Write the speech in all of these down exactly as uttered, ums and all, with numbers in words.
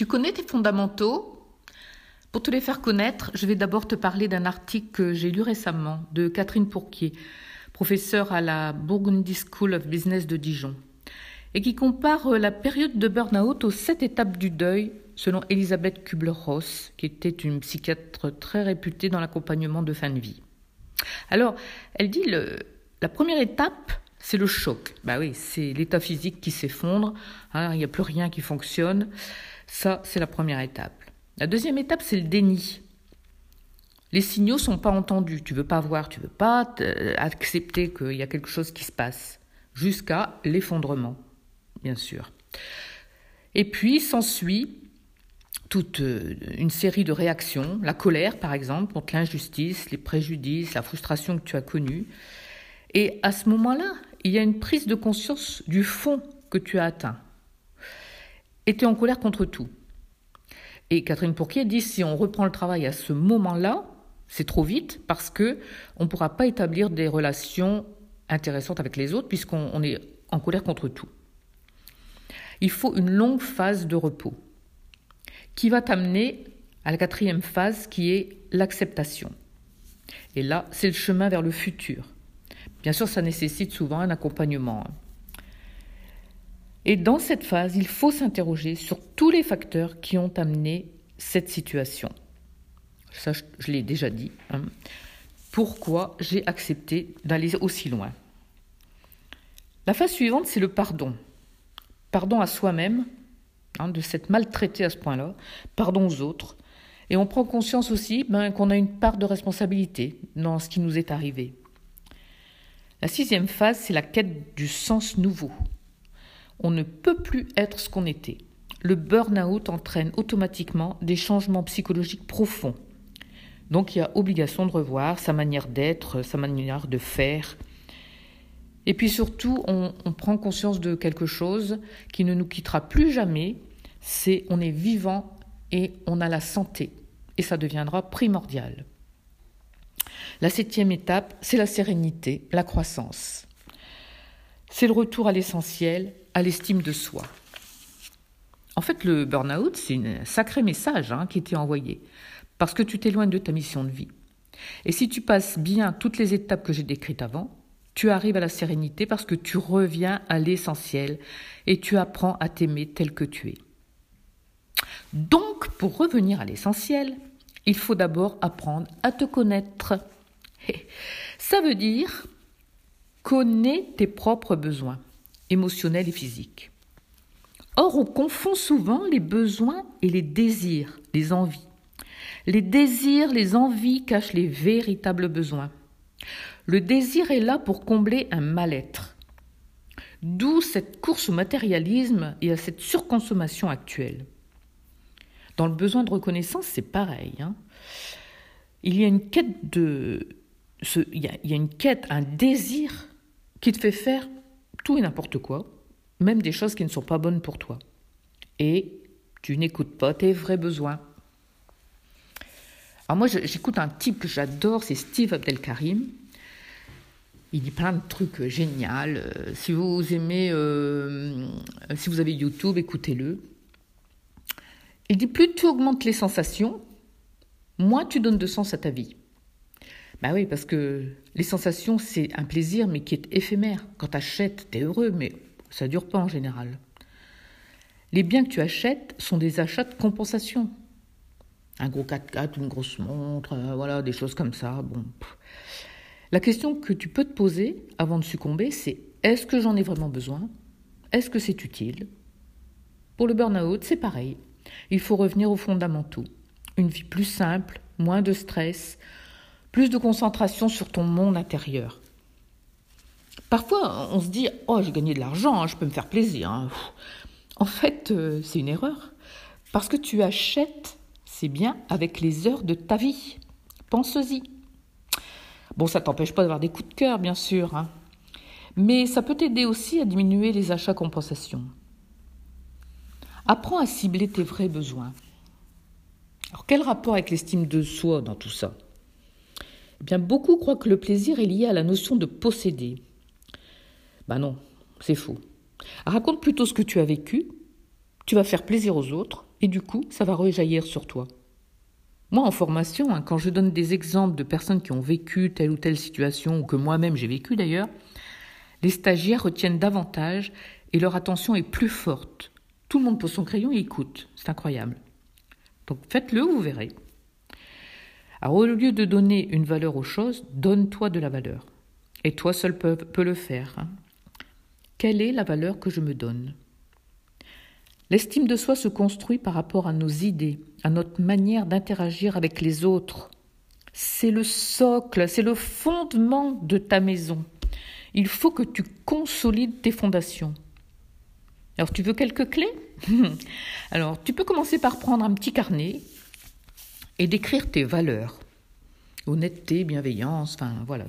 Tu connais tes fondamentaux? Pour te les faire connaître, je vais d'abord te parler d'un article que j'ai lu récemment de Catherine Pourquier, professeure à la Burgundy School of Business de Dijon, et qui compare la période de burn-out aux sept étapes du deuil selon Elisabeth Kübler-Ross, qui était une psychiatre très réputée dans l'accompagnement de fin de vie. Alors, elle dit le, la première étape, c'est le choc. Bah oui, c'est l'état physique qui s'effondre, hein, il n'y a plus rien qui fonctionne. Ça, c'est la première étape. La deuxième étape, c'est le déni. Les signaux ne sont pas entendus. Tu ne veux pas voir, tu ne veux pas accepter qu'il y a quelque chose qui se passe. Jusqu'à l'effondrement, bien sûr. Et puis, s'ensuit toute une série de réactions. La colère, par exemple, contre l'injustice, les préjudices, la frustration que tu as connue. Et à ce moment-là, il y a une prise de conscience du fond que tu as atteint. Et tu es en colère contre tout. Et Catherine Pourquier dit, si on reprend le travail à ce moment-là, c'est trop vite parce qu'on ne pourra pas établir des relations intéressantes avec les autres puisqu'on on est en colère contre tout. Il faut une longue phase de repos qui va t'amener à la quatrième phase qui est l'acceptation. Et là, c'est le chemin vers le futur. Bien sûr, ça nécessite souvent un accompagnement. Et dans cette phase, il faut s'interroger sur tous les facteurs qui ont amené cette situation. Ça, je, je l'ai déjà dit. Hein. Pourquoi j'ai accepté d'aller aussi loin? La phase suivante, c'est le pardon. Pardon à soi-même, hein, de s'être maltraité à ce point-là. Pardon aux autres. Et on prend conscience aussi ben, qu'on a une part de responsabilité dans ce qui nous est arrivé. La sixième phase, c'est la quête du sens nouveau. On ne peut plus être ce qu'on était. Le burn-out entraîne automatiquement des changements psychologiques profonds. Donc il y a obligation de revoir sa manière d'être, sa manière de faire. Et puis surtout, on, on prend conscience de quelque chose qui ne nous quittera plus jamais, c'est on est vivant et on a la santé. Et ça deviendra primordial. La septième étape, c'est la sérénité, la croissance. C'est le retour à l'essentiel, à l'estime de soi. En fait, le burn-out, c'est un sacré message hein, qui t'est envoyé, parce que tu t'éloignes de ta mission de vie. Et si tu passes bien toutes les étapes que j'ai décrites avant, tu arrives à la sérénité parce que tu reviens à l'essentiel et tu apprends à t'aimer tel que tu es. Donc, pour revenir à l'essentiel, il faut d'abord apprendre à te connaître. Ça veut dire connais tes propres besoins émotionnels et physiques. Or, on confond souvent les besoins et les désirs, les envies. Les désirs, les envies cachent les véritables besoins. Le désir est là pour combler un mal-être. D'où cette course au matérialisme et à cette surconsommation actuelle. Dans le besoin de reconnaissance, c'est pareil. Hein. Il y a une quête de, ce, il y a, il y a une quête, un désir qui te fait faire tout et n'importe quoi, même des choses qui ne sont pas bonnes pour toi. Et tu n'écoutes pas tes vrais besoins. Alors moi, j'écoute un type que j'adore, c'est Steve Abdelkarim. Il dit plein de trucs géniaux. Si vous aimez, euh, si vous avez YouTube, écoutez-le. Il dit, plus tu augmentes les sensations, moins tu donnes de sens à ta vie. Ben oui, parce que les sensations, c'est un plaisir, mais qui est éphémère. Quand tu achètes, tu es heureux, mais ça ne dure pas en général. Les biens que tu achètes sont des achats de compensation. Un gros quatre-quatre, une grosse montre, euh, voilà, des choses comme ça. Bon. La question que tu peux te poser avant de succomber, c'est est-ce que j'en ai vraiment besoin? Est-ce que c'est utile? Pour le burn-out, c'est pareil. Il faut revenir aux fondamentaux. Une vie plus simple, moins de stress, plus de concentration sur ton monde intérieur. Parfois, on se dit « Oh, j'ai gagné de l'argent, hein, je peux me faire plaisir. Hein. » En fait, euh, c'est une erreur. Parce que tu achètes ces biens avec les heures de ta vie. Pense-y. Bon, ça ne t'empêche pas d'avoir des coups de cœur, bien sûr. Hein. Mais ça peut t'aider aussi à diminuer les achats compensation. Apprends à cibler tes vrais besoins. Alors, quel rapport avec l'estime de soi dans tout ça? Eh bien, beaucoup croient que le plaisir est lié à la notion de posséder. Ben non, c'est faux. Raconte plutôt ce que tu as vécu, tu vas faire plaisir aux autres, et du coup, ça va rejaillir sur toi. Moi, en formation, hein, quand je donne des exemples de personnes qui ont vécu telle ou telle situation, ou que moi-même j'ai vécu d'ailleurs, les stagiaires retiennent davantage et leur attention est plus forte. Tout le monde pose son crayon et écoute. C'est incroyable. Donc faites-le, vous verrez. Alors au lieu de donner une valeur aux choses, donne-toi de la valeur. Et toi seul peux, peux le faire. Hein. Quelle est la valeur que je me donne ? L'estime de soi se construit par rapport à nos idées, à notre manière d'interagir avec les autres. C'est le socle, c'est le fondement de ta maison. Il faut que tu consolides tes fondations. Alors, tu veux quelques clés ? Alors, tu peux commencer par prendre un petit carnet et d'écrire tes valeurs. Honnêteté, bienveillance, enfin, voilà.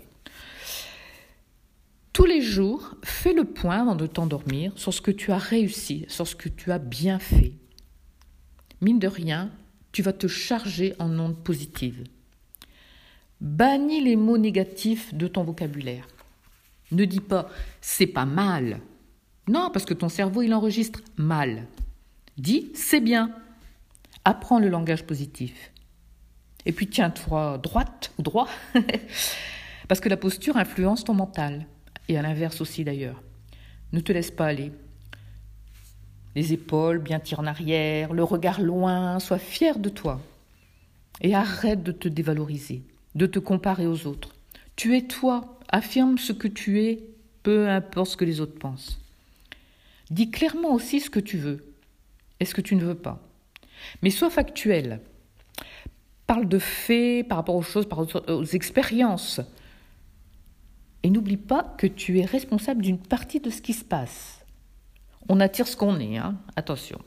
Tous les jours, fais le point avant de t'endormir sur ce que tu as réussi, sur ce que tu as bien fait. Mine de rien, tu vas te charger en ondes positives. Bannis les mots négatifs de ton vocabulaire. Ne dis pas « c'est pas mal ». Non, parce que ton cerveau, il enregistre « mal ». Dis « c'est bien ». Apprends le langage positif. Et puis tiens-toi droite ou droit, parce que la posture influence ton mental. Et à l'inverse aussi d'ailleurs. Ne te laisse pas aller. Les épaules bien tirées en arrière, le regard loin, sois fier de toi. Et arrête de te dévaloriser, de te comparer aux autres. Tu es toi, affirme ce que tu es, peu importe ce que les autres pensent. Dis clairement aussi ce que tu veux et ce que tu ne veux pas. Mais sois factuel. Parle de faits par rapport aux choses, par rapport aux expériences. Et n'oublie pas que tu es responsable d'une partie de ce qui se passe. On attire ce qu'on est, hein, attention.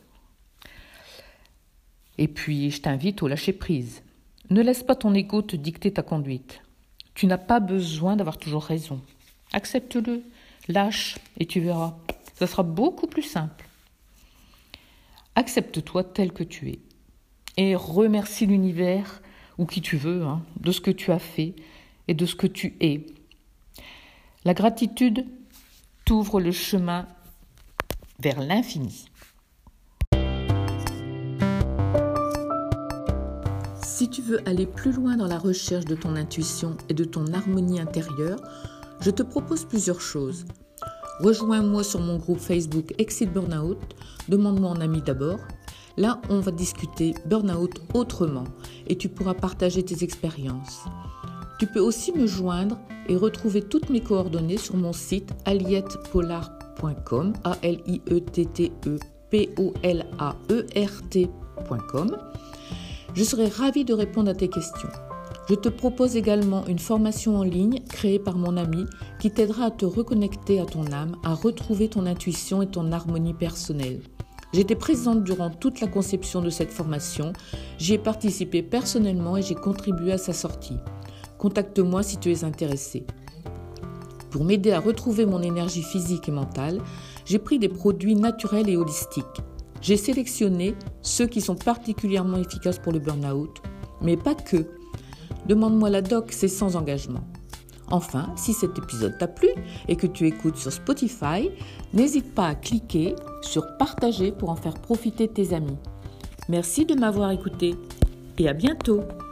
Et puis, je t'invite au lâcher-prise. Ne laisse pas ton ego te dicter ta conduite. Tu n'as pas besoin d'avoir toujours raison. Accepte-le, lâche et tu verras. Ça sera beaucoup plus simple. Accepte-toi tel que tu es. Et remercie l'univers, ou qui tu veux, hein, de ce que tu as fait et de ce que tu es. La gratitude t'ouvre le chemin vers l'infini. Si tu veux aller plus loin dans la recherche de ton intuition et de ton harmonie intérieure, je te propose plusieurs choses. Rejoins-moi sur mon groupe Facebook Exit Burnout, demande-moi en ami d'abord. Là, on va discuter burn-out autrement et tu pourras partager tes expériences. Tu peux aussi me joindre et retrouver toutes mes coordonnées sur mon site aliette pollard point com, A L I E T T E P O L A E R T point com. Je serai ravie de répondre à tes questions. Je te propose également une formation en ligne créée par mon ami qui t'aidera à te reconnecter à ton âme, à retrouver ton intuition et ton harmonie personnelle. J'étais présente durant toute la conception de cette formation. J'y ai participé personnellement et j'ai contribué à sa sortie. Contacte-moi si tu es intéressé. Pour m'aider à retrouver mon énergie physique et mentale, j'ai pris des produits naturels et holistiques. J'ai sélectionné ceux qui sont particulièrement efficaces pour le burn-out, mais pas que. Demande-moi la doc, c'est sans engagement. Enfin, si cet épisode t'a plu et que tu écoutes sur Spotify, n'hésite pas à cliquer sur partager pour en faire profiter tes amis. Merci de m'avoir écouté et à bientôt.